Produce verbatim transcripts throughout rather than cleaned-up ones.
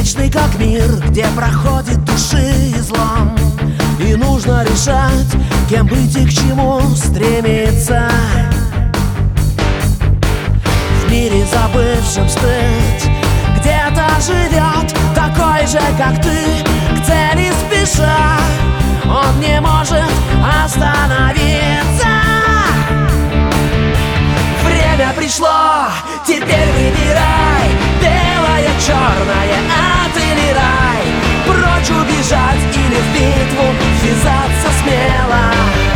вечный как мир, где проходит души излом, и нужно решать, кем быть и к чему стремиться. В мире забывшем стыд где-то живет такой же, как ты, к цели спеша. Он не может остановиться. Время пришло, теперь выбирай, белое, черное, ад или рай. Прочь убежать или в битву ввязаться смело.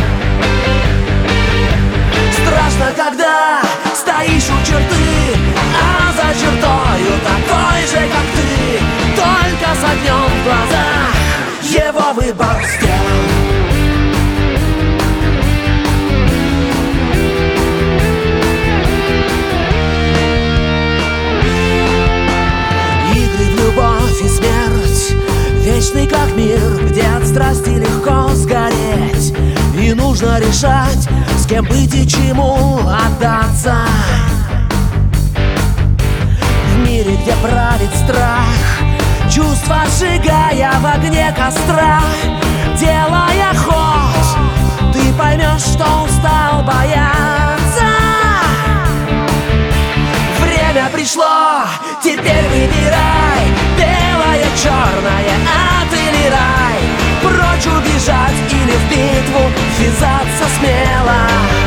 Страшно, когда стоишь у черты, а за чертою такой же, как ты, только с огнем в глазах. Его выбор сделан. Игры в любовь и смерть, вечный как мир, где от страсти легко сгореть, и нужно решать, с кем быть и чему отдаться. В мире, где правит страх, чувства сжигая в огне костра, делая ход, ты поймешь, что устал бояться. Время пришло, теперь выбирай, белое, черное, ад или рай. Прочь убежать или в битву ввязаться смело.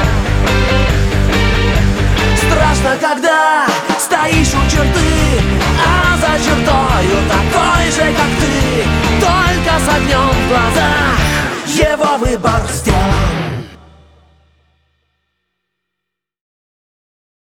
Страшно, когда стоишь у черты, а за чертою такой же, как ты, только с огнем в глазах. Его выбор сделан.